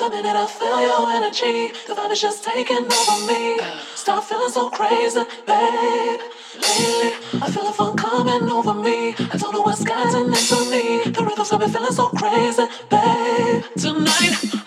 The minute I feel your energy, the vibe is just taking over me. Stop feeling so crazy, babe. Lately, I feel the fun coming over me. I don't know what's gotten into me. The rhythms got me feeling so crazy, babe. Tonight,